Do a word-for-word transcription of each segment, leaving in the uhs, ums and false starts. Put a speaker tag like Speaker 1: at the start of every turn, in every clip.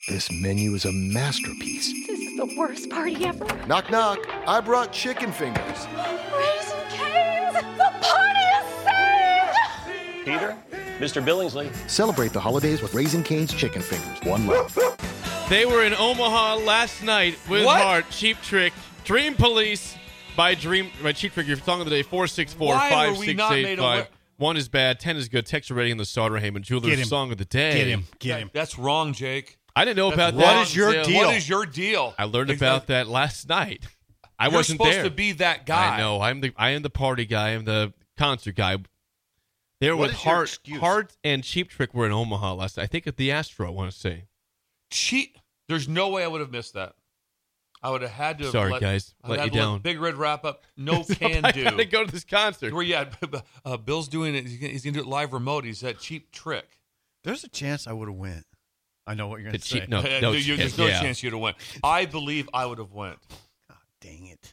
Speaker 1: This menu is a masterpiece.
Speaker 2: This is the worst party ever.
Speaker 1: Knock, knock. I brought chicken fingers.
Speaker 2: Raising Cane's! The party is saved!
Speaker 3: Peter? Mister Billingsley?
Speaker 1: Celebrate the holidays with Raising Cane's chicken fingers. One love.
Speaker 4: They were in Omaha last night with
Speaker 5: What?
Speaker 4: Heart, Cheap Trick, Dream Police by Dream by Cheap Trick. Your song of the day, four six four,
Speaker 5: Why
Speaker 4: five
Speaker 5: were we
Speaker 4: six
Speaker 5: not
Speaker 4: eight
Speaker 5: made
Speaker 4: five.
Speaker 5: aware-
Speaker 4: One is bad, ten is good. Text rating in the Sauter Heyman
Speaker 6: Get
Speaker 4: Jewelers
Speaker 6: him.
Speaker 4: song of the day.
Speaker 6: Get him. Get him.
Speaker 5: That's wrong, Jake.
Speaker 4: I didn't know
Speaker 5: That's
Speaker 4: about
Speaker 5: wrong.
Speaker 4: that.
Speaker 6: What is your
Speaker 4: until-
Speaker 6: deal?
Speaker 5: What is your deal?
Speaker 4: I learned
Speaker 5: Exactly.
Speaker 4: about that last night. I
Speaker 5: You're
Speaker 4: wasn't
Speaker 5: supposed
Speaker 4: there.
Speaker 5: to be that guy.
Speaker 4: I know. I'm the I am the party guy. I'm the concert guy. They were
Speaker 6: What
Speaker 4: with
Speaker 6: is your
Speaker 4: Heart,
Speaker 6: excuse?
Speaker 4: Heart and Cheap Trick were in Omaha last night. I think at the Astro. I want to say.
Speaker 5: Cheat. There's no way I would have missed that. I would have had to. Have
Speaker 4: Sorry,
Speaker 5: let,
Speaker 4: guys.
Speaker 5: I
Speaker 4: Let
Speaker 5: had
Speaker 4: you
Speaker 5: to let
Speaker 4: down.
Speaker 5: Big Red wrap up. No
Speaker 4: So
Speaker 5: can
Speaker 4: I
Speaker 5: do.
Speaker 4: gotta go to this concert.
Speaker 5: Where yeah, uh, Bill's doing it. He's gonna, he's gonna do it live remote. He's that Cheap Trick.
Speaker 6: There's a chance I would have went. I know what you're going
Speaker 4: The
Speaker 6: to say.
Speaker 4: cheap, no,
Speaker 5: Uh,
Speaker 4: no,
Speaker 5: you- there's
Speaker 4: chance,
Speaker 5: no
Speaker 4: yeah.
Speaker 5: chance you'd have went. I believe I would have went.
Speaker 6: God dang it.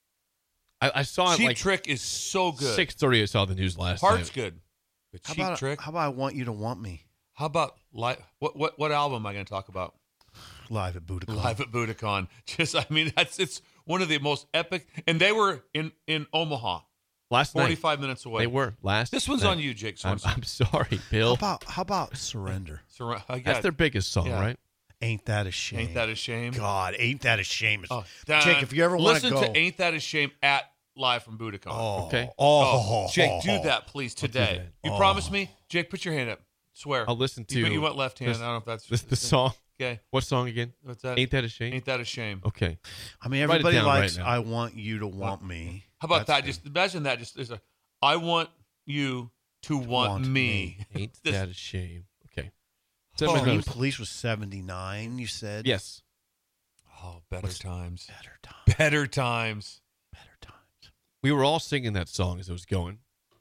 Speaker 4: I, I saw it
Speaker 5: Cheap
Speaker 4: like
Speaker 5: Trick is so good.
Speaker 4: six thirty. I saw the news last
Speaker 5: Heart's
Speaker 4: night.
Speaker 5: good. But
Speaker 6: How
Speaker 5: Cheap
Speaker 6: about,
Speaker 5: Trick.
Speaker 6: how about I Want You to Want Me?
Speaker 5: How about li- what what what album am I going to talk about?
Speaker 6: Live at Budokan.
Speaker 5: Live at Budokan. Just I mean that's it's one of the most epic. And they were in in Omaha,
Speaker 4: Last night.
Speaker 5: forty-five minutes away.
Speaker 4: They were last.
Speaker 5: This one's
Speaker 4: night.
Speaker 5: on you, Jake
Speaker 4: I'm,
Speaker 5: Swanson.
Speaker 4: I'm sorry,
Speaker 6: How
Speaker 4: Bill.
Speaker 6: about, how about Surrender?
Speaker 5: Sur- I got-
Speaker 4: That's their biggest song,
Speaker 5: Yeah.
Speaker 4: right?
Speaker 6: Ain't That a Shame?
Speaker 5: Ain't That a Shame?
Speaker 6: God, Ain't That a Shame?
Speaker 5: Oh,
Speaker 6: Jake, if you ever want
Speaker 5: listen
Speaker 6: go.
Speaker 5: to Ain't That a Shame at Live from Budokan.
Speaker 6: Oh,
Speaker 4: Okay.
Speaker 6: Oh,
Speaker 5: Jake, do that please today.
Speaker 4: that.
Speaker 5: You
Speaker 6: Oh.
Speaker 5: promise me? Jake, put your hand up. Swear.
Speaker 4: I'll listen to
Speaker 5: You, you went left hand.
Speaker 4: this-
Speaker 5: I don't know if that's
Speaker 4: This, the song.
Speaker 5: Okay.
Speaker 4: What song again?
Speaker 5: What's that?
Speaker 4: Ain't that a shame?
Speaker 5: Ain't That a Shame?
Speaker 4: Okay.
Speaker 6: I mean,
Speaker 4: Write it
Speaker 6: everybody
Speaker 4: down right
Speaker 6: likes
Speaker 4: now.
Speaker 6: I Want You to Want Me.
Speaker 5: How about
Speaker 6: That's
Speaker 5: that? Just imagine that. Just there's a I want you to want,
Speaker 6: want
Speaker 5: me.
Speaker 4: Ain't
Speaker 5: This-
Speaker 4: that a shame? Okay.
Speaker 6: Oh,
Speaker 4: Seven
Speaker 6: Dream
Speaker 4: notes.
Speaker 6: Police was seventy-nine, you said?
Speaker 4: Yes.
Speaker 5: Oh, better
Speaker 6: What's-
Speaker 5: times.
Speaker 6: Better times.
Speaker 5: Better times.
Speaker 6: Better times.
Speaker 4: We were all singing that song as it was going.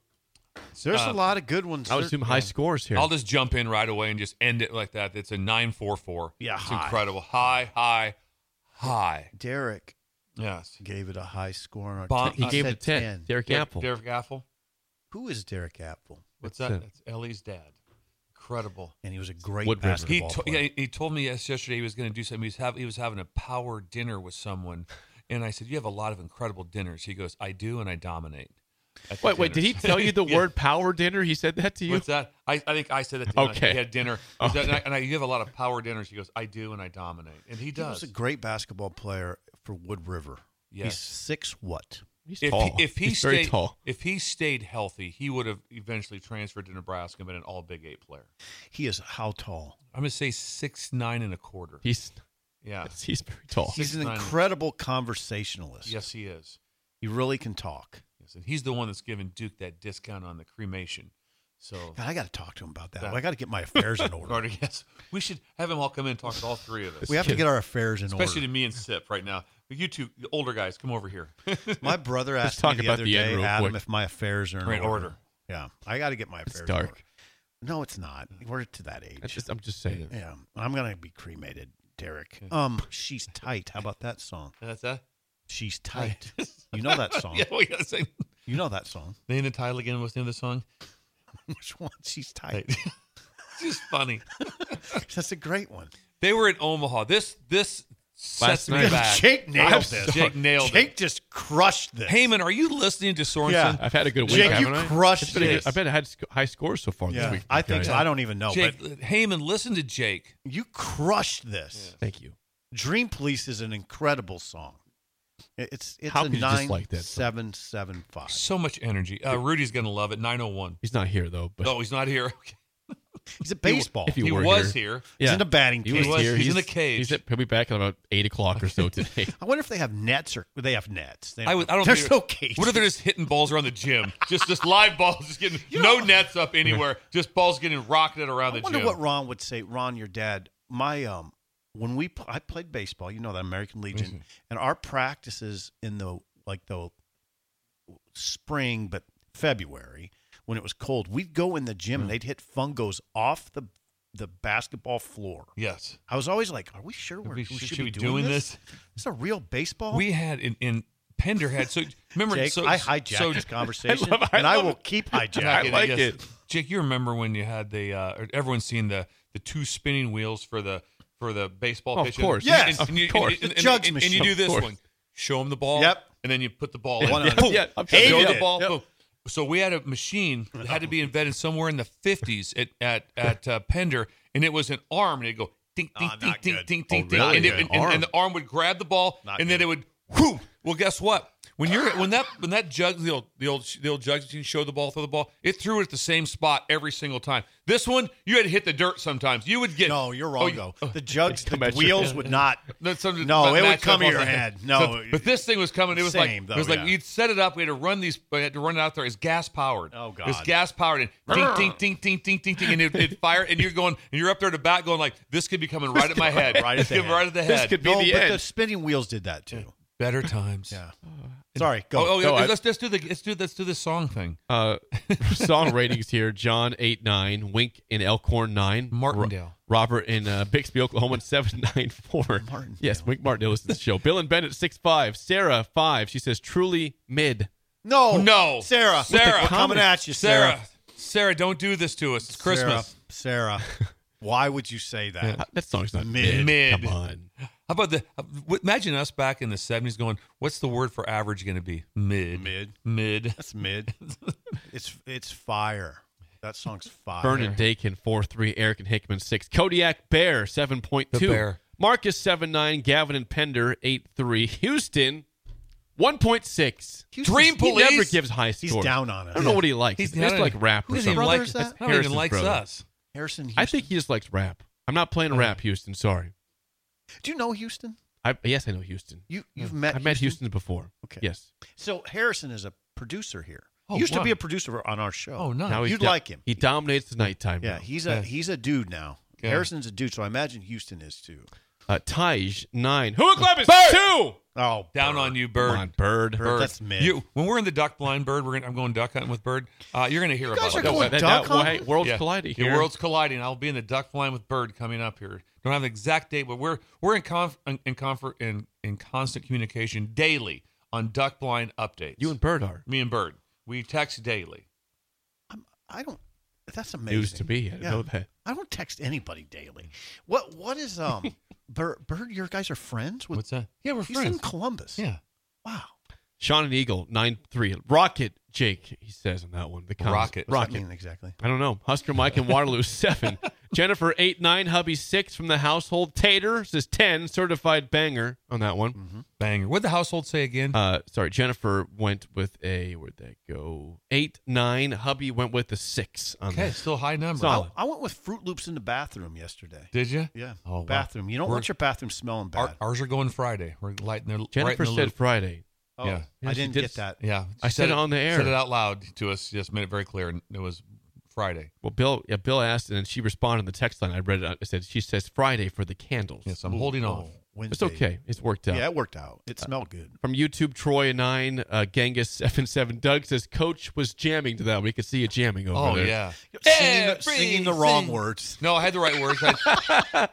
Speaker 6: There's
Speaker 5: Uh,
Speaker 6: a lot of good ones.
Speaker 4: I was
Speaker 6: There-
Speaker 4: assuming high scores here.
Speaker 5: I'll just jump in right away and just end it like that. It's a nine four four.
Speaker 6: Yeah,
Speaker 5: It's
Speaker 6: high.
Speaker 5: incredible. High, high, high.
Speaker 6: Derek
Speaker 5: Yes.
Speaker 6: gave it a high score. On our
Speaker 5: Bon-
Speaker 6: te-
Speaker 4: he gave
Speaker 6: said
Speaker 4: it a ten. Derek
Speaker 5: Derek
Speaker 4: Apple.
Speaker 5: Derek Apple.
Speaker 6: Who is Derek Apple?
Speaker 5: What's
Speaker 4: What's
Speaker 5: that?
Speaker 4: that?
Speaker 5: That's Ellie's dad. Incredible.
Speaker 6: And he was a great
Speaker 4: Wood River.
Speaker 5: He
Speaker 6: basketball
Speaker 5: to,
Speaker 6: player.
Speaker 5: yeah, he told me yes- yesterday he was going to do something. He was, have, he was having a power dinner with someone. And I said, you have a lot of incredible dinners. He goes, I do, and I dominate. at the
Speaker 4: Wait, wait. Did he
Speaker 5: dinners."
Speaker 4: tell you the
Speaker 5: Yeah.
Speaker 4: word power dinner? He said that to you?
Speaker 5: What's that? I, I think I said that to him.
Speaker 4: Okay.
Speaker 5: He had dinner. He said,
Speaker 4: Okay.
Speaker 5: And, I, and I, you have a lot of power dinners. He goes, I do, and I dominate. And he
Speaker 6: He
Speaker 5: does.
Speaker 6: was a great basketball player for Wood River. He's
Speaker 5: Yes.
Speaker 6: six what?
Speaker 4: He's
Speaker 5: If
Speaker 4: tall.
Speaker 5: he, if he
Speaker 4: He's
Speaker 5: stayed,
Speaker 4: very tall.
Speaker 5: if he stayed healthy, he would have eventually transferred to Nebraska and been an all Big Eight player.
Speaker 6: He is how tall?
Speaker 5: I'm going to say six nine and a quarter.
Speaker 4: He's
Speaker 5: Yeah.
Speaker 4: he's very tall.
Speaker 6: He's an
Speaker 5: Six, nine.
Speaker 6: incredible conversationalist.
Speaker 5: Yes, he is.
Speaker 6: He really can talk.
Speaker 5: Yes, and he's the one that's giving Duke that discount on the cremation. So,
Speaker 6: God, I got to talk to him about that.
Speaker 5: That-
Speaker 6: I got to get my affairs in order.
Speaker 5: Carter, yes, we should have him all come in and talk to all three of us.
Speaker 6: We have to get our affairs in
Speaker 5: especially
Speaker 6: order.
Speaker 5: to me and Sip right now. But you two, the older guys, come over here.
Speaker 6: My brother
Speaker 4: Let's
Speaker 6: asked
Speaker 4: talk
Speaker 6: me the
Speaker 4: about
Speaker 6: other
Speaker 4: the end
Speaker 6: day,
Speaker 4: real
Speaker 6: Adam,
Speaker 4: quick.
Speaker 6: if my affairs are in
Speaker 5: Right,
Speaker 6: order.
Speaker 5: order.
Speaker 6: Yeah, I got to get my affairs in
Speaker 4: dark.
Speaker 6: order. No, it's not. We're to that age.
Speaker 4: That's just, I'm just saying.
Speaker 6: Yeah, I'm gonna be cremated, Derek. Um, She's Tight. How about that song?
Speaker 5: That's that.
Speaker 6: She's Tight. You know that song.
Speaker 5: Yeah, we gotta sing.
Speaker 6: You know that song.
Speaker 5: Name the title again. What's the name of the song?
Speaker 6: Which one? She's Tight.
Speaker 5: It's just funny.
Speaker 6: That's a great one.
Speaker 5: They were in Omaha. This this
Speaker 4: Last
Speaker 5: sets me
Speaker 4: night.
Speaker 5: back.
Speaker 6: Jake nailed
Speaker 4: I'm
Speaker 6: this.
Speaker 4: sorry.
Speaker 5: Jake nailed
Speaker 6: Jake
Speaker 5: it.
Speaker 6: just crushed this.
Speaker 5: Heyman, are you listening to Sorensen?
Speaker 6: Yeah.
Speaker 4: I've had a good week,
Speaker 6: Jake, you
Speaker 4: haven't I?
Speaker 6: crushed
Speaker 4: It's been a good-
Speaker 6: this.
Speaker 4: I bet I had sc- high scores so far
Speaker 6: yeah,
Speaker 4: this week.
Speaker 6: I think so.
Speaker 4: Okay.
Speaker 6: I don't even know,
Speaker 5: Jake,
Speaker 6: but
Speaker 5: Heyman, listen to Jake.
Speaker 6: you crushed this.
Speaker 4: Thank you.
Speaker 6: Dream Police is an incredible song. It- It's it's
Speaker 4: How
Speaker 6: a
Speaker 4: could you
Speaker 6: nine
Speaker 4: dislike that song?
Speaker 6: seven seven five.
Speaker 5: So much energy. Uh, Rudy's gonna love it. nine oh one.
Speaker 4: He's not here though. But
Speaker 5: No, he's not here. Okay.
Speaker 6: He's a baseball.
Speaker 4: if
Speaker 5: He
Speaker 4: you were
Speaker 5: was
Speaker 4: here.
Speaker 5: here.
Speaker 6: He's in the batting
Speaker 4: He
Speaker 6: cage.
Speaker 4: was here.
Speaker 5: He's in the cage.
Speaker 4: He's at, he'll be back at about eight o'clock or so today.
Speaker 6: I wonder if they have nets or they have nets. They
Speaker 5: I, would, I don't.
Speaker 6: There's
Speaker 5: think,
Speaker 6: no cage.
Speaker 5: What if they're just hitting balls around the gym? just just live balls, just getting no nets up anywhere. Just balls getting rocketed around
Speaker 6: I
Speaker 5: the
Speaker 6: wonder
Speaker 5: gym.
Speaker 6: what Ron would say. Ron, your dad. My um, when we I played baseball, you know that American Legion,
Speaker 5: Mhm.
Speaker 6: and our practices in the like the spring, but February when it was cold, we'd go in the gym and they'd hit fungos off the the basketball floor.
Speaker 5: Yes.
Speaker 6: I was always like, "Are we sure we're,
Speaker 5: we-
Speaker 6: we
Speaker 5: should
Speaker 6: should,
Speaker 5: we
Speaker 6: be
Speaker 5: be
Speaker 6: doing,
Speaker 5: doing
Speaker 6: this?
Speaker 5: this?
Speaker 6: This is a real baseball."
Speaker 5: We had in, in Pender had so remember
Speaker 6: Jake,
Speaker 5: so
Speaker 6: I hijacked
Speaker 5: so,
Speaker 6: this conversation,
Speaker 4: I love- I
Speaker 6: and I
Speaker 4: love
Speaker 6: will
Speaker 4: it.
Speaker 6: keep
Speaker 5: Back
Speaker 6: hijacking.
Speaker 5: in
Speaker 4: like
Speaker 5: yes.
Speaker 4: it.
Speaker 5: Jake, you remember when you had the uh, or everyone's seen the the two spinning wheels for the for the baseball
Speaker 4: Oh, of
Speaker 5: pitch.
Speaker 4: course.
Speaker 6: Yes,
Speaker 5: and, and you,
Speaker 4: of course.
Speaker 5: And, and,
Speaker 6: The jugs
Speaker 5: and, and you
Speaker 6: machine.
Speaker 5: do this
Speaker 4: Of course.
Speaker 5: one. Show them the ball.
Speaker 6: Yep.
Speaker 5: And then you put the ball in.
Speaker 6: One on-
Speaker 5: Boom.
Speaker 4: Yeah, I'm
Speaker 5: Show
Speaker 6: hated
Speaker 5: the
Speaker 6: it.
Speaker 5: ball.
Speaker 6: Yep.
Speaker 5: Boom. So we had a machine that had to be invented somewhere in the fifties at at at uh, Pender, and it was an arm, and it'd go ding ding
Speaker 6: Oh,
Speaker 5: ding
Speaker 6: not
Speaker 5: ding
Speaker 6: good.
Speaker 5: ding
Speaker 6: Oh,
Speaker 5: ding ding,
Speaker 6: really?
Speaker 5: and, it,
Speaker 6: Good.
Speaker 5: and, and, and the arm would grab the ball,
Speaker 6: Not
Speaker 5: and then
Speaker 6: good.
Speaker 5: it would whoo. Well, guess what? When you're when that when that jug the old the old the old jugs machine showed the ball, throw the ball, it threw it at the same spot every single time. This one, you had to hit the dirt sometimes. You would get
Speaker 6: No, you're
Speaker 5: oh,
Speaker 6: wrong
Speaker 5: you-
Speaker 6: though. The jugs, the
Speaker 4: Come at you.
Speaker 6: wheels would not.
Speaker 5: That's something
Speaker 6: No,
Speaker 5: that
Speaker 6: it would
Speaker 5: matched
Speaker 6: come
Speaker 5: up
Speaker 6: to
Speaker 5: off
Speaker 6: your
Speaker 5: the
Speaker 6: head. No.
Speaker 5: So- but this thing was coming. It was
Speaker 6: Same,
Speaker 5: like
Speaker 6: though,
Speaker 5: it was like
Speaker 6: yeah.
Speaker 5: you'd set it up. We had to run these. We had to run it out there. It's gas powered.
Speaker 6: Oh,
Speaker 5: It was
Speaker 6: God.
Speaker 5: gas powered and ding ding ding ding ding ding ding, and it, it fired. And you're going and you're up there to bat going like this could be coming right at my head.
Speaker 6: Right at
Speaker 5: It's
Speaker 6: the
Speaker 5: coming
Speaker 6: head.
Speaker 5: right at the
Speaker 4: This
Speaker 5: head.
Speaker 4: could be
Speaker 6: No,
Speaker 4: the
Speaker 6: but
Speaker 4: end.
Speaker 6: the spinning wheels did that too.
Speaker 5: Better times.
Speaker 6: Yeah. Sorry, go.
Speaker 5: Oh, oh
Speaker 4: Go, I-
Speaker 5: let's let's do the let's do let's do this song thing.
Speaker 4: Uh, song ratings here: John eight nine, Wink in Elkhorn nine,
Speaker 5: Martindale.
Speaker 4: Ro- Robert in uh, Bixby, Oklahoma seven nine four.
Speaker 6: Martindale.
Speaker 4: Yes, Wink Martindale listens to the show. Bill and Bennett six five, Sarah five. She says truly mid.
Speaker 6: No,
Speaker 5: No.
Speaker 6: Sarah,
Speaker 5: Sarah.
Speaker 6: we're coming at you,
Speaker 5: Sarah,
Speaker 6: Sarah.
Speaker 5: Sarah, don't do this to us. It's Christmas.
Speaker 6: Sarah, Sarah. Why would you say that?
Speaker 4: Uh, That song's not
Speaker 6: Mid.
Speaker 4: mid.
Speaker 5: Mid.
Speaker 4: Come on.
Speaker 5: How about the? uh, w- Imagine us back in the seventies going, "What's the word for average going to be?" Mid.
Speaker 6: Mid.
Speaker 5: Mid.
Speaker 6: That's mid. it's it's fire. That song's fire.
Speaker 4: Vernon Dakin four three, Eric and Hickman six, Kodiak Bear seven point two,
Speaker 5: The Bear.
Speaker 4: Marcus seven nine, Gavin and Pender eight three, Houston one point six.
Speaker 6: Houston's-
Speaker 5: Dream
Speaker 4: He
Speaker 5: Police.
Speaker 4: never gives high
Speaker 6: He's
Speaker 4: scores.
Speaker 6: down on
Speaker 4: I
Speaker 6: us.
Speaker 4: don't know what he likes.
Speaker 5: He's
Speaker 4: He's just
Speaker 5: not-
Speaker 4: like rap or
Speaker 5: Who doesn't
Speaker 4: something.
Speaker 5: even like
Speaker 6: brother is that?
Speaker 5: Who even
Speaker 4: Harrison's
Speaker 5: likes
Speaker 4: brother.
Speaker 5: us?
Speaker 6: Harrison Houston.
Speaker 4: I think he just likes rap. I'm not playing rap, Houston. Sorry.
Speaker 6: Do you know Houston?
Speaker 4: I, yes, I know Houston.
Speaker 6: You you've met.
Speaker 4: I've met
Speaker 6: Houston?
Speaker 4: Houston before.
Speaker 6: Okay.
Speaker 4: Yes.
Speaker 6: So Harrison is a producer here.
Speaker 5: Oh,
Speaker 6: he used
Speaker 5: wow.
Speaker 6: to be a producer on our show.
Speaker 5: Oh, no.
Speaker 4: Now he
Speaker 6: You'd
Speaker 4: do-
Speaker 6: like him.
Speaker 4: He dominates the nighttime.
Speaker 6: Yeah,
Speaker 4: now.
Speaker 6: he's
Speaker 5: Yeah.
Speaker 6: a he's a dude now.
Speaker 5: Yeah.
Speaker 6: Harrison's a dude, so I imagine Houston is too.
Speaker 4: Uh, Taj nine. Who Club is
Speaker 5: Bird!
Speaker 4: two.
Speaker 6: Oh,
Speaker 5: Down
Speaker 6: Bird.
Speaker 5: on you, Bird.
Speaker 4: Come on, Bird.
Speaker 6: Bird. That's mid.
Speaker 5: You, when we're in the duck blind, Bird, we're gonna, I'm going duck hunting with Bird. Uh, you're going to hear
Speaker 6: You guys
Speaker 5: about
Speaker 6: are
Speaker 5: it.
Speaker 6: going
Speaker 4: That-
Speaker 6: duck
Speaker 4: that- well,
Speaker 6: hunting?
Speaker 4: hey, worlds
Speaker 5: Yeah.
Speaker 4: colliding
Speaker 5: Your
Speaker 4: here.
Speaker 5: worlds colliding. I'll be in the duck blind with Bird coming up here. Don't have an exact date, but we're we're in conf, in in, confer, in in constant communication daily on duck blind updates.
Speaker 4: You and Bird are.
Speaker 5: me and Bird, we text daily.
Speaker 6: I'm, I don't. That's amazing.
Speaker 4: News to me. I didn't
Speaker 6: Yeah.
Speaker 4: know that.
Speaker 6: I don't text anybody daily. What what is um Bird? Bird, your guys are friends with?
Speaker 5: What's that? Yeah, we're
Speaker 6: He's
Speaker 5: friends.
Speaker 6: in Columbus.
Speaker 5: Yeah,
Speaker 6: Wow.
Speaker 4: Sean and Eagle nine three. Rocket Jake. He says on that one. The comments.
Speaker 5: Rocket.
Speaker 6: What's that
Speaker 4: Rocket.
Speaker 6: mean exactly?
Speaker 4: I don't know. Husker Mike and Waterloo seven. Jennifer eight nine. Hubby six from the household. Tater says ten. Certified banger on that one.
Speaker 6: Mm-hmm.
Speaker 5: banger. What'd the household say again?
Speaker 4: Uh, sorry, Jennifer went with a where'd that go? Eight nine. Hubby went with a six on
Speaker 5: okay,
Speaker 4: that.
Speaker 5: still high number.
Speaker 4: Solid.
Speaker 6: I went with Fruit Loops in the bathroom yesterday.
Speaker 5: Did you?
Speaker 6: Yeah.
Speaker 5: Oh, wow.
Speaker 6: bathroom. You don't
Speaker 5: We're-
Speaker 6: want your bathroom smelling bad.
Speaker 5: Our, ours are going Friday. We're lighting their
Speaker 4: Jennifer
Speaker 5: right in the
Speaker 4: said
Speaker 5: loop.
Speaker 4: Friday.
Speaker 6: oh,
Speaker 5: yeah.
Speaker 4: Yeah,
Speaker 6: I
Speaker 4: she
Speaker 6: didn't
Speaker 4: did
Speaker 6: get
Speaker 4: s-
Speaker 6: that.
Speaker 5: Yeah,
Speaker 4: I
Speaker 5: she
Speaker 4: said it on the air.
Speaker 5: Said it out loud to us. Just made it very clear. And it was Friday.
Speaker 4: Well, Bill, yeah, Bill asked, and then she responded in the text line. I read it. I said she says Friday for the candles.
Speaker 5: Yes, I'm holding off.
Speaker 6: Wednesday.
Speaker 4: It's okay. It's worked out.
Speaker 6: Yeah, it worked out. It smelled good.
Speaker 4: From YouTube, Troy nine, uh, Genghis seven seven. Doug says Coach was jamming to that. We could see you jamming over
Speaker 5: Oh
Speaker 4: there.
Speaker 5: yeah.
Speaker 6: Singing, the,
Speaker 5: Every
Speaker 6: singing the wrong
Speaker 5: sing-
Speaker 6: words.
Speaker 5: No, I had the right words. I,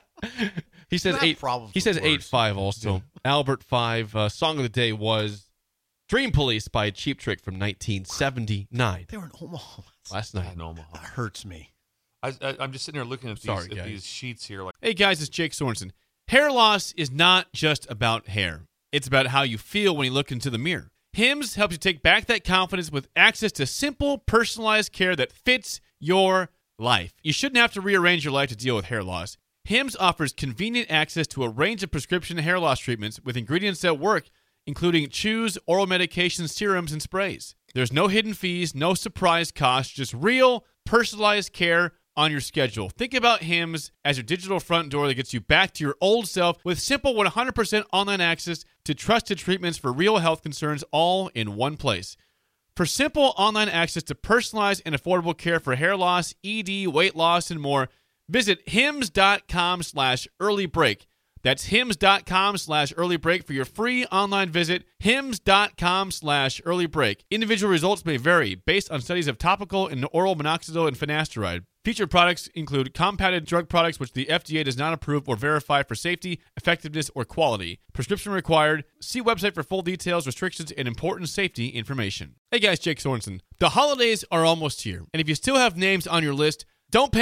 Speaker 4: He says
Speaker 6: Not
Speaker 4: eight.
Speaker 6: problems
Speaker 4: He says
Speaker 6: with
Speaker 4: eight
Speaker 6: words.
Speaker 4: five. Also, Albert five. Uh, song of the day was "Dream Police" by Cheap Trick from nineteen seventy-nine.
Speaker 6: They were in Omaha.
Speaker 4: Last
Speaker 5: I
Speaker 4: night.
Speaker 5: know Omaha.
Speaker 6: That hurts me.
Speaker 5: I, I, I'm just sitting there looking at these,
Speaker 4: Sorry,
Speaker 5: at
Speaker 4: guys.
Speaker 5: these sheets here. Like,
Speaker 4: Hey guys, it's Jake Sorensen. Hair loss is not just about hair. It's about how you feel when you look into the mirror. Hims helps you take back that confidence with access to simple, personalized care that fits your life. You shouldn't have to rearrange your life to deal with hair loss. Hims offers convenient access to a range of prescription hair loss treatments with ingredients that work, including chews, oral medications, serums, and sprays. There's no hidden fees, no surprise costs, just real, personalized care on your schedule. Think about Hims as your digital front door that gets you back to your old self with simple one hundred percent online access to trusted treatments for real health concerns all in one place. For simple online access to personalized and affordable care for hair loss, E D, weight loss, and more, visit hims.com slash early break. That's hims.com slash early break for your free online visit. Hims.com slash early break. Individual results may vary based on studies of topical and oral minoxidil and finasteride. Featured products include compounded drug products which the F D A does not approve or verify for safety, effectiveness, or quality. Prescription required. See website for full details, restrictions, and important safety information. Hey guys, Jake Sorensen. The holidays are almost here, and if you still have names on your list, don't panic.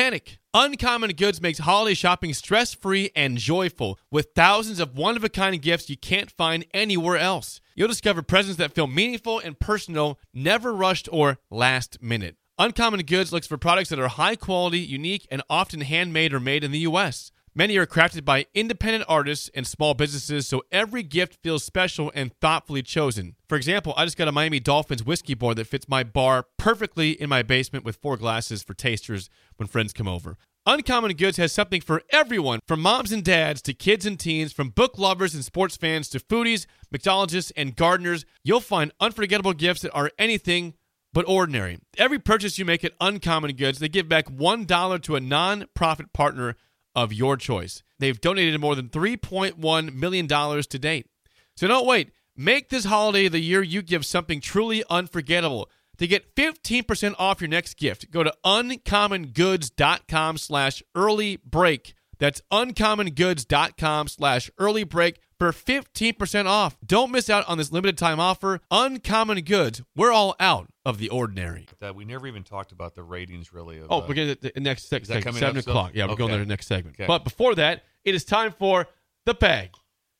Speaker 4: Uncommon Goods makes holiday shopping stress-free and joyful with thousands of one-of-a-kind gifts you can't find anywhere else. You'll discover presents that feel meaningful and personal, never rushed or last minute. Uncommon Goods looks for products that are high quality, unique, and often handmade or made in the U S. Many are crafted by independent artists and small businesses, so every gift feels special and thoughtfully chosen. For example, I just got a Miami Dolphins whiskey board that fits my bar perfectly in my basement with four glasses for tasters when friends come over. Uncommon Goods has something for everyone, from moms and dads to kids and teens, from book lovers and sports fans to foodies, mixologists, and gardeners. You'll find unforgettable gifts that are anything but ordinary. Every purchase you make at Uncommon Goods, they give back one dollar to a non-profit partner of your choice. They've donated more than three point one million dollars to date. So don't wait. Make this holiday the year you give something truly unforgettable. To get fifteen percent off your next gift, go to uncommongoods.com slash early break. That's uncommongoods.com slash early break for fifteen percent off. Don't miss out on this limited time offer. Uncommon Goods. We're all out of the ordinary.
Speaker 5: That we never even talked about the ratings really. Of,
Speaker 4: Oh,
Speaker 5: uh,
Speaker 4: we're going to the next se-
Speaker 5: that
Speaker 4: segment,
Speaker 5: coming
Speaker 4: seven
Speaker 5: up still?
Speaker 4: o'clock. Yeah, we're going
Speaker 5: Okay.
Speaker 4: to the next segment.
Speaker 5: Okay.
Speaker 4: But before that, it is time for the Peg.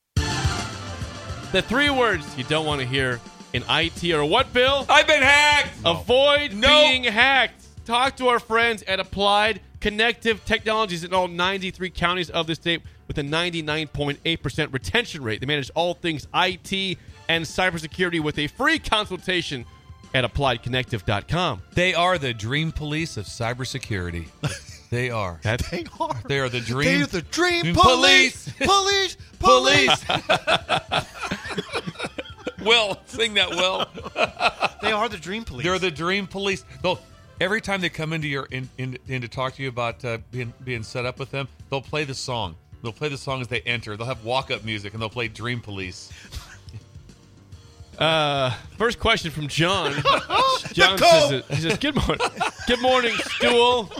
Speaker 4: The three words you don't want to hear in I T are what, Bill?
Speaker 5: I've been hacked.
Speaker 4: Avoid
Speaker 5: No.
Speaker 4: being hacked. Talk to our friends at Applied Connective Technologies in all ninety-three counties of the state with a ninety-nine point eight percent retention rate. They manage all things I T and cybersecurity with a free consultation at applied connective dot com.
Speaker 5: They are the dream police of cybersecurity. They are.
Speaker 4: That's
Speaker 6: They are.
Speaker 5: They are the dream.
Speaker 6: They are the dream
Speaker 5: Dream
Speaker 6: police. Police. Police.
Speaker 5: Will, sing that, Will.
Speaker 6: They are the dream police.
Speaker 5: They're the dream police. They'll every time they come into your in, in, in to talk to you about uh, being being set up with them, they'll play the song. They'll play the song as they enter. They'll have walk up music and they'll play Dream Police.
Speaker 4: Uh, first question from John. John
Speaker 6: Nicole!
Speaker 4: says, he says, "Good morning, good morning, Stool."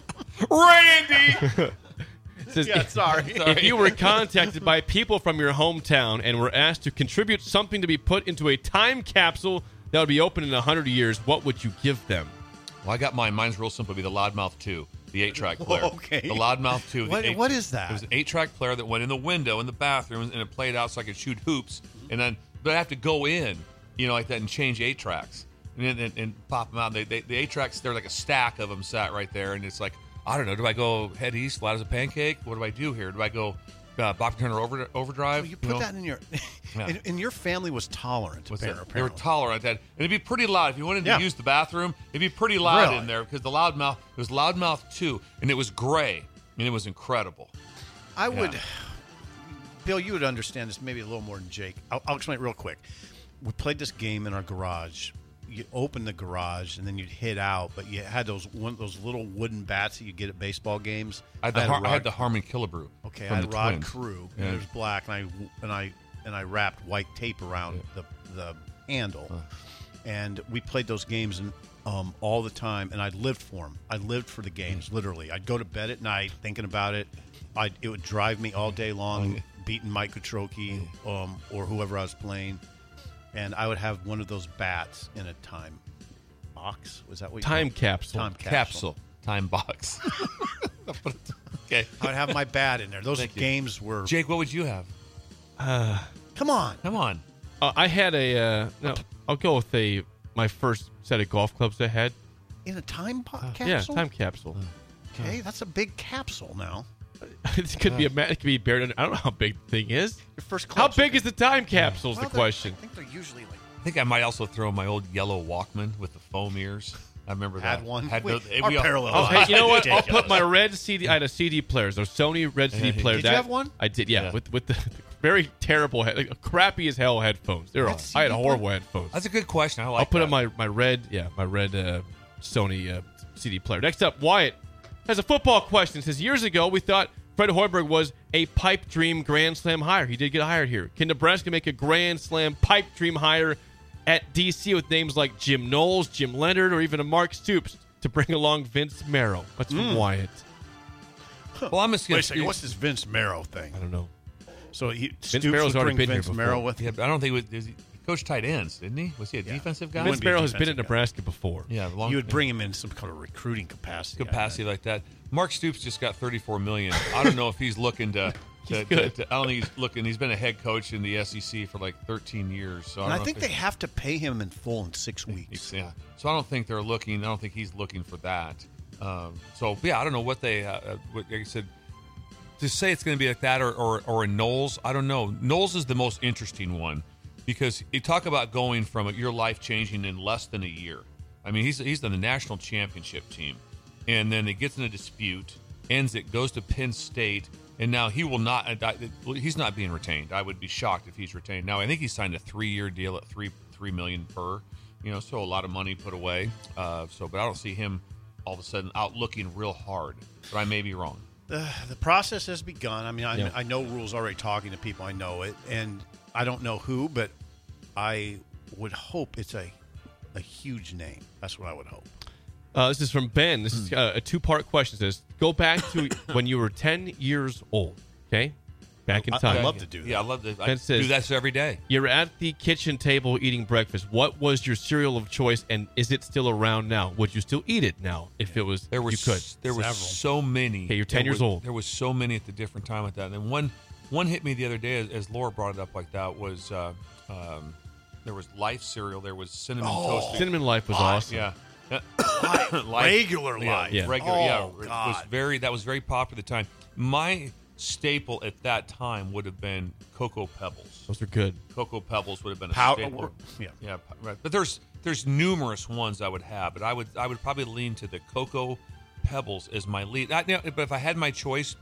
Speaker 5: Randy.
Speaker 4: Says,
Speaker 6: Yeah,
Speaker 4: if,
Speaker 6: sorry.
Speaker 4: if you were contacted by people from your hometown and were asked to contribute something to be put into a time capsule that would be open in one hundred years, what would you give them?
Speaker 5: Well, I got mine. Mine's real simple. It'd be the Loudmouth two, the eight-track player.
Speaker 6: Okay.
Speaker 5: The Loudmouth two. the
Speaker 6: What-
Speaker 5: eight-
Speaker 6: what is that?
Speaker 5: It was an eight-track player that went in the window in the bathroom and it played out so I could shoot hoops. And then, but I have to go in, you know, like that and change eight tracks and and, and, and pop them out. They, they, the eight tracks, they're like a stack of them sat right there, and it's like, I don't know. Do I go head east, flat as a pancake? What do I do here? Do I go uh, Bobby Turner over, overdrive?
Speaker 6: Oh, you put
Speaker 5: know?
Speaker 6: that in your.
Speaker 5: Yeah.
Speaker 6: and, and your family was tolerant.
Speaker 5: What's
Speaker 6: apparently.
Speaker 5: that? They were tolerant. That and it'd be pretty loud if you wanted to
Speaker 6: Yeah.
Speaker 5: use the bathroom. It'd be pretty loud
Speaker 6: Really?
Speaker 5: in there because the loudmouth it was Loudmouth two, and it was gray, and it was incredible.
Speaker 6: I would.
Speaker 5: Yeah.
Speaker 6: Bill, you would understand this maybe a little more than Jake. I'll, I'll explain it real quick. We played this game in our garage. You open the garage and then you'd hit out, but you had those one those little wooden bats that you get at baseball games.
Speaker 5: I had the,
Speaker 6: a
Speaker 5: Har- I
Speaker 6: Rod-
Speaker 5: had the Harmon Killebrew.
Speaker 6: Okay,
Speaker 5: from
Speaker 6: I had
Speaker 5: the
Speaker 6: Rod
Speaker 5: Twins.
Speaker 6: Crew,
Speaker 5: Yeah.
Speaker 6: and it was black, and I and I and I wrapped white tape around the the handle, and we played those games and um, all the time, and I lived for them. I lived for the games, literally. I'd go to bed at night thinking about it. I it would drive me all day long, beating Mike Kutroki um, or whoever I was playing, and I would have one of those bats in a time box. Was that what you
Speaker 4: Time
Speaker 6: called it?
Speaker 4: capsule.
Speaker 6: Time capsule.
Speaker 5: Capsule time box. Okay,
Speaker 6: I would have my bat in there. Those
Speaker 5: Thank you.
Speaker 6: games were.
Speaker 5: Jake, what would you have?
Speaker 6: Come on.
Speaker 5: Come on.
Speaker 4: Uh, I had a uh, no. I'll go with a my first set of golf clubs I had.
Speaker 6: In a time po-
Speaker 4: Yeah,
Speaker 6: capsule?
Speaker 4: time capsule.
Speaker 6: Okay, that's a big capsule now.
Speaker 4: it could be a ma- it could be buried under. I don't know how big the thing is.
Speaker 6: Your first
Speaker 4: How
Speaker 6: clubs
Speaker 4: big
Speaker 6: are
Speaker 4: is the time capsule? Is
Speaker 6: Well,
Speaker 4: the
Speaker 6: they're-
Speaker 4: question.
Speaker 6: I think they're usually like.
Speaker 5: I think I might also throw my old yellow Walkman with the foam ears. I remember that.
Speaker 6: Had one?
Speaker 5: Had
Speaker 6: Wait,
Speaker 5: those-
Speaker 6: our
Speaker 5: we all-
Speaker 6: parallel
Speaker 4: Oh,
Speaker 6: lives.
Speaker 4: hey, you know what? I'll
Speaker 6: Ridiculous.
Speaker 4: put my red C D. I had a C D player, those Sony red C D
Speaker 5: Yeah.
Speaker 4: player.
Speaker 6: Did you
Speaker 4: That-
Speaker 6: have one?
Speaker 4: I did. Yeah,
Speaker 5: Yeah.
Speaker 4: with with the, the very terrible, head, like, crappy as hell headphones. They're
Speaker 6: Red
Speaker 4: all.
Speaker 6: C D
Speaker 4: I had horrible
Speaker 6: player?
Speaker 4: headphones.
Speaker 5: That's a good question. I like
Speaker 4: I'll put
Speaker 5: that.
Speaker 4: in my my red. Yeah, my red uh, Sony uh, C D player. Next up, Wyatt has a football question. It says years ago we thought Fred Hoiberg was a pipe dream Grand Slam hire. He did get hired here. Can Nebraska make a Grand Slam pipe dream hire at D C with names like Jim Knowles, Jim Leonard, or even a Mark Stoops to bring along Vince Merrill? That's from Wyatt.
Speaker 5: Well, I'm just
Speaker 6: Wait
Speaker 5: gonna.
Speaker 6: a second. What's this Vince Marrow thing?
Speaker 4: I don't know.
Speaker 6: So he
Speaker 4: Vince
Speaker 6: Stoops
Speaker 4: Merrill's
Speaker 6: would
Speaker 4: already
Speaker 6: bring
Speaker 4: been here
Speaker 6: Vince
Speaker 4: before.
Speaker 6: Marrow with
Speaker 5: Yeah,
Speaker 6: him.
Speaker 5: but I don't think it was, he coached tight ends, didn't he? Was he a
Speaker 6: Yeah.
Speaker 5: defensive guy?
Speaker 4: Vince
Speaker 6: wouldn't be a
Speaker 4: Sparrow has been in
Speaker 6: defensive guy.
Speaker 4: Nebraska before.
Speaker 5: Yeah, long,
Speaker 6: You would bring him in some kind of recruiting capacity. I
Speaker 5: capacity
Speaker 6: bet.
Speaker 5: like that. Mark Stoops just got thirty-four million dollars. I don't know if he's looking to. to,
Speaker 4: He's
Speaker 5: to,
Speaker 4: good.
Speaker 5: to I don't think he's looking. He's been a head coach in the S E C for like thirteen years. So I,
Speaker 6: And
Speaker 5: don't
Speaker 6: I
Speaker 5: know
Speaker 6: think
Speaker 5: if
Speaker 6: they
Speaker 5: it's-
Speaker 6: have to pay him in full in six weeks.
Speaker 5: Yeah. So I don't think they're looking. I don't think he's looking for that. Um, so yeah, I don't know what they. Uh, what, like I said, to say it's going to be like that or, or or a Knowles, I don't know. Knowles is the most interesting one because you talk about going from your life changing in less than a year. I mean, he's he's on the national championship team, and then it gets in a dispute, ends it, goes to Penn State, and now he will not. He's not being retained. I would be shocked if he's retained. Now I think he signed a three-year deal at three three million per. You know, so a lot of money put away. Uh, so, but I don't see him all of a sudden out looking real hard. But I may be wrong.
Speaker 6: The, the process has begun. I mean, I,
Speaker 4: Yeah.
Speaker 6: I know Rule's already talking to people. I know it, and I don't know who, but I would hope it's a a huge name. That's what I would hope.
Speaker 4: Uh, this is from Ben. This is uh, a two-part question. It says, go back to when you were ten years old, okay? Back in
Speaker 6: I-
Speaker 4: time.
Speaker 6: I'd love to do that.
Speaker 5: Yeah, I love to. I
Speaker 4: Ben says-
Speaker 5: do that every day.
Speaker 4: You're at the kitchen table eating breakfast. What was your cereal of choice, and is it still around now? Would you still eat it now if it was
Speaker 5: There were
Speaker 4: you could?
Speaker 5: s- there were
Speaker 6: Several.
Speaker 5: so many.
Speaker 4: Okay, you're ten
Speaker 5: There
Speaker 4: years
Speaker 5: was-
Speaker 4: old.
Speaker 5: There was so many at the different time with that. And then one one hit me the other day as, as Laura brought it up like that was uh, um, there was Life cereal. There was cinnamon toast.
Speaker 4: Cinnamon Life was awesome.
Speaker 5: Yeah. Life.
Speaker 6: Regular
Speaker 5: Yeah,
Speaker 6: Life.
Speaker 4: Yeah.
Speaker 5: regular.
Speaker 6: Oh,
Speaker 5: yeah, it was
Speaker 6: God.
Speaker 5: very. That was very popular at the time. My staple at that time would have been Cocoa Pebbles.
Speaker 4: Those are good.
Speaker 5: Cocoa Pebbles would have been a
Speaker 6: Pow-
Speaker 5: staple.
Speaker 6: yeah.
Speaker 5: yeah, right. But there's there's numerous ones I would have, but I would I would probably lean to the Cocoa Pebbles as my lead. I, now, but if I had my choice,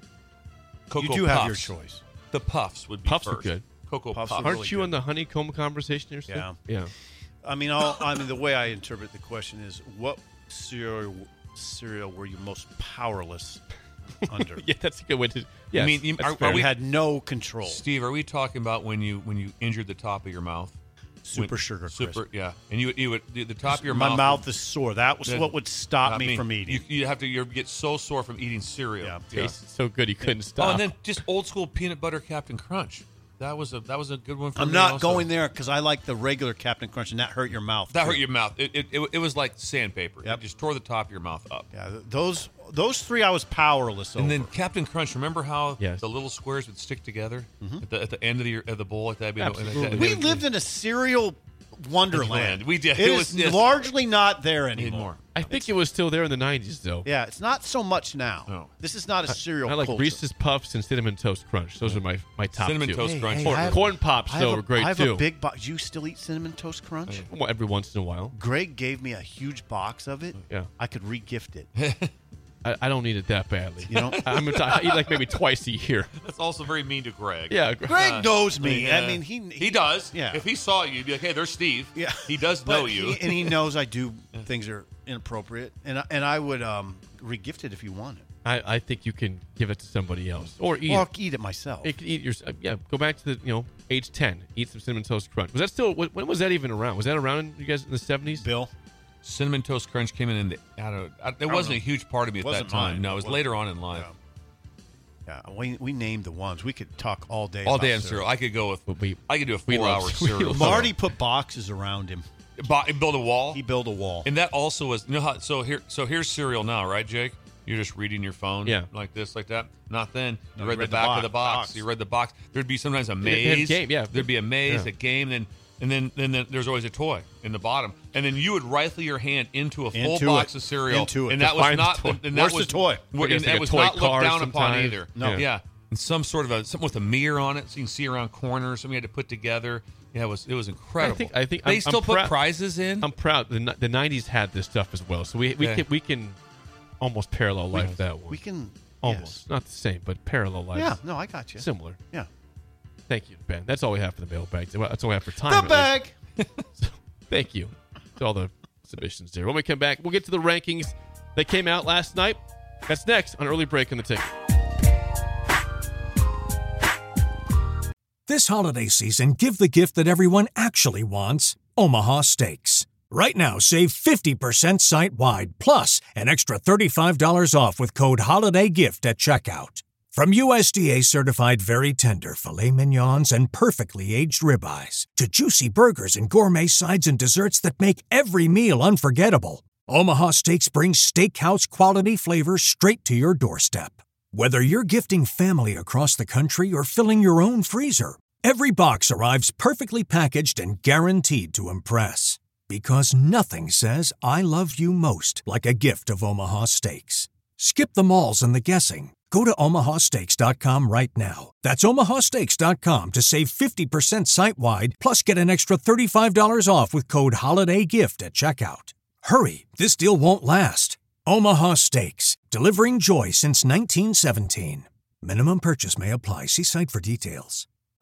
Speaker 5: Cocoa
Speaker 6: You do
Speaker 5: Puffs.
Speaker 6: have your choice.
Speaker 5: The Puffs would be
Speaker 4: Puffs are
Speaker 5: first.
Speaker 4: good.
Speaker 5: Cocoa
Speaker 6: Puffs
Speaker 5: Puffs.
Speaker 6: are
Speaker 4: Aren't
Speaker 6: really
Speaker 4: you
Speaker 6: good.
Speaker 4: on the honeycomb conversation yourself?
Speaker 6: Yeah.
Speaker 4: Yeah.
Speaker 6: I mean, I'll, I mean, the way I interpret the question is, what cereal cereal were you most powerless under?
Speaker 4: Yeah, that's a good way to. Yeah,
Speaker 5: I mean, you- are-
Speaker 6: Where
Speaker 5: are
Speaker 6: we
Speaker 5: we-
Speaker 6: had no control.
Speaker 5: Steve, are we talking about when you when you injured the top of your mouth?
Speaker 6: Super
Speaker 5: When-
Speaker 6: sugar
Speaker 5: Super,
Speaker 6: crisp.
Speaker 5: yeah. And you would you would the, the top of your
Speaker 6: My
Speaker 5: mouth.
Speaker 6: mouth
Speaker 5: would-
Speaker 6: is sore. That was
Speaker 5: Then-
Speaker 6: what would stop
Speaker 5: I
Speaker 6: me
Speaker 5: mean,
Speaker 6: from eating.
Speaker 5: You, you have to you get so sore from eating cereal.
Speaker 6: Yeah.
Speaker 4: tastes so good you couldn't stop.
Speaker 5: Oh, and then just old school peanut butter Captain Crunch. That was a that was a good one for
Speaker 6: I'm
Speaker 5: me
Speaker 6: not
Speaker 5: also.
Speaker 6: going there because I like the regular Captain Crunch, and that hurt your mouth.
Speaker 5: That
Speaker 6: too.
Speaker 5: hurt your mouth. It it, it, it was like sandpaper.
Speaker 6: Yep.
Speaker 5: It just tore the top of your mouth up.
Speaker 6: Yeah, th- those those three I was powerless over.
Speaker 5: And then Captain Crunch. Remember how
Speaker 4: Yes.
Speaker 5: the little squares would stick together at, the, at the end of the of the bowl like that? You know, and
Speaker 4: Absolutely.
Speaker 5: that-
Speaker 6: we
Speaker 5: and-
Speaker 6: lived in a cereal wonderland.
Speaker 5: Wonderland. We did.
Speaker 6: It
Speaker 5: It
Speaker 6: is
Speaker 5: was- yes.
Speaker 6: largely not there
Speaker 5: Need
Speaker 6: anymore.
Speaker 5: more.
Speaker 4: I think it was still there in the nineties, though.
Speaker 6: Yeah, it's not so much now.
Speaker 5: No.
Speaker 6: This is not a cereal
Speaker 4: I like
Speaker 6: culture.
Speaker 4: Reese's Puffs and Cinnamon Toast Crunch. Those are my, my top
Speaker 5: Cinnamon
Speaker 4: two.
Speaker 5: Toast
Speaker 6: Hey,
Speaker 5: Crunch.
Speaker 6: hey,
Speaker 4: Corn,
Speaker 6: I have-
Speaker 4: corn Pops,
Speaker 6: I have
Speaker 4: though,
Speaker 6: a-
Speaker 4: were great,
Speaker 6: I have
Speaker 4: too.
Speaker 6: a big box. Do you still eat Cinnamon Toast Crunch?
Speaker 4: Well, every once in a while.
Speaker 6: Greg gave me a huge box of it.
Speaker 4: Yeah.
Speaker 6: I could re-gift it.
Speaker 4: I, I don't need it that badly.
Speaker 6: You know?
Speaker 4: I'm gonna t- I eat like maybe twice a year.
Speaker 5: That's also very mean to Greg.
Speaker 4: Yeah.
Speaker 6: Greg knows me.
Speaker 5: Yeah.
Speaker 6: I mean, he
Speaker 5: he does.
Speaker 6: Yeah.
Speaker 5: If he saw you, he'd be like, "Hey, there's Steve."
Speaker 6: Yeah.
Speaker 5: He does
Speaker 6: But
Speaker 5: know you.
Speaker 6: he- and he knows I do things that are inappropriate, and I- and I would um, re-gift it if you want it.
Speaker 4: I, I think you can give it to somebody else or eat
Speaker 6: Or
Speaker 4: it.
Speaker 6: eat it myself.
Speaker 4: You can eat your uh, yeah. Go back to the you know age ten. Eat some Cinnamon Toast Crunch. Was that still? When when was that even around? Was that around in you guys in the seventies?
Speaker 6: Bill,
Speaker 5: Cinnamon Toast Crunch came in, in the, I don't. I, it wasn't
Speaker 6: know.
Speaker 5: a huge part of me at
Speaker 6: Wasn't
Speaker 5: that time.
Speaker 6: mine.
Speaker 5: No, it
Speaker 6: It
Speaker 5: was
Speaker 6: wasn't.
Speaker 5: later on in life.
Speaker 6: yeah, we we named the ones. We could talk all day.
Speaker 5: All
Speaker 6: about
Speaker 5: day on cereal. I could go with.
Speaker 4: But we-
Speaker 5: I could do a
Speaker 4: we love-
Speaker 5: four-hour
Speaker 4: we
Speaker 5: cereal.
Speaker 4: love-
Speaker 6: Marty put boxes around him.
Speaker 5: Bo- build a wall.
Speaker 6: He built a wall.
Speaker 5: And that also was you know how so here so here's cereal now, right, Jake? You're just reading your phone,
Speaker 4: Yeah.
Speaker 5: like this, like that. Not then. You
Speaker 6: No,
Speaker 5: read,
Speaker 6: you read
Speaker 5: the
Speaker 6: the
Speaker 5: back
Speaker 6: box-
Speaker 5: of the box.
Speaker 6: box.
Speaker 5: You read the box. There'd be sometimes a
Speaker 4: They had
Speaker 5: maze.
Speaker 4: game, yeah.
Speaker 5: There'd be a maze,
Speaker 4: Yeah.
Speaker 5: a game, then and then then then there's always a toy in the bottom, and then you would rifle your hand into a full
Speaker 6: Into
Speaker 5: box
Speaker 6: it.
Speaker 5: of cereal,
Speaker 6: Into it.
Speaker 5: and
Speaker 6: To
Speaker 5: that was
Speaker 4: find the
Speaker 5: not.
Speaker 4: toy.
Speaker 5: And that
Speaker 6: Where's
Speaker 5: was
Speaker 6: the toy?
Speaker 5: And
Speaker 4: I guess like
Speaker 5: that
Speaker 4: a
Speaker 5: was
Speaker 4: toy
Speaker 5: not looked
Speaker 4: car
Speaker 5: down upon
Speaker 4: sometimes.
Speaker 5: either.
Speaker 6: No.
Speaker 5: Yeah. And some sort of a something with a mirror on it, so you can see around corners. Something you had to put together. Yeah, it was it was incredible.
Speaker 4: I think- I think
Speaker 5: they
Speaker 4: I'm-
Speaker 5: still
Speaker 4: I'm
Speaker 5: put
Speaker 4: proud-
Speaker 5: prizes in.
Speaker 4: I'm proud. The ni- the nineties had this stuff as well, so we we
Speaker 5: Yeah.
Speaker 4: can we can almost parallel life that one.
Speaker 6: we can
Speaker 4: almost
Speaker 6: yes.
Speaker 4: not the same, but parallel life.
Speaker 6: Yeah, no, I got you.
Speaker 4: Similar.
Speaker 6: Yeah,
Speaker 4: Thank you, Ben. That's all we have for the mailbag. That's all we have for time.
Speaker 6: the
Speaker 4: at least.
Speaker 6: bag.
Speaker 4: So, thank you to all the submissions there. When we come back, we'll get to the rankings that came out last night. That's next on Early Break on the Ticket.
Speaker 7: This holiday season, give the gift that everyone actually wants, Omaha Steaks. Right now, save fifty percent site-wide, plus an extra thirty-five dollars off with code HOLIDAYGIFT at checkout. From U S D A-certified very tender filet mignons and perfectly aged ribeyes to juicy burgers and gourmet sides and desserts that make every meal unforgettable, Omaha Steaks brings steakhouse quality flavor straight to your doorstep. Whether you're gifting family across the country or filling your own freezer, every box arrives perfectly packaged and guaranteed to impress. Because nothing says I love you most like a gift of Omaha Steaks. Skip the malls and the guessing. Go to omaha steaks dot com right now. That's omaha steaks dot com to save fifty percent site-wide, plus get an extra thirty-five dollars off with code HOLIDAYGIFT at checkout. Hurry, this deal won't last. Omaha Steaks, delivering joy since nineteen seventeen. Minimum purchase may apply. See site for details.